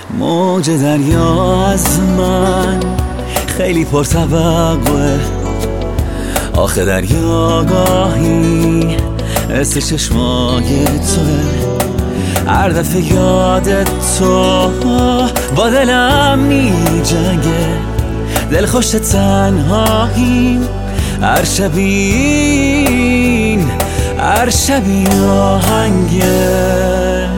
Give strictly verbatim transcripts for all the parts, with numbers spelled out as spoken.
موج دریا از من خیلی پرطبقه، آخه دریا گاهی حس چشمای توه. هر دفعه یاد تو با دلم می جنگه، دل خوش تنهایی. هر شبین هر شبی آهنگه.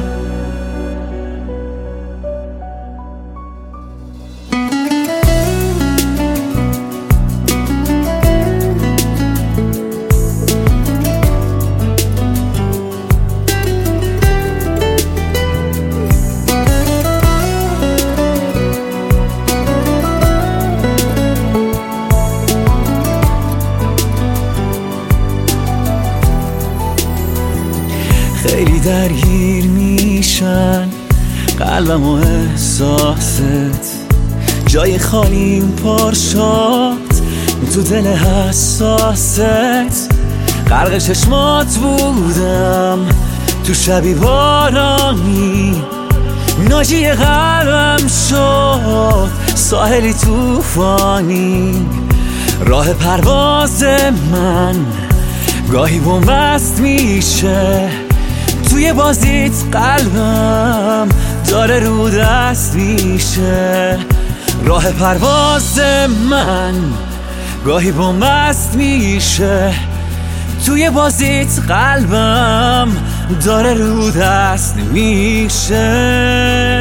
خیلی درگیر میشن قلبم و احساست، جای خالیم پر شد تو دل حساست. غرق چشمات بودم تو شبی بارانی، ناجی قلبم شد ساحلی توفانی. راه پرواز من گاهی بنبست میشه، توی بازیت قلبم داره رو دست میشه. راه پرواز من گاهی بنبست میشه، توی بازیت قلبم داره رو دست میشه.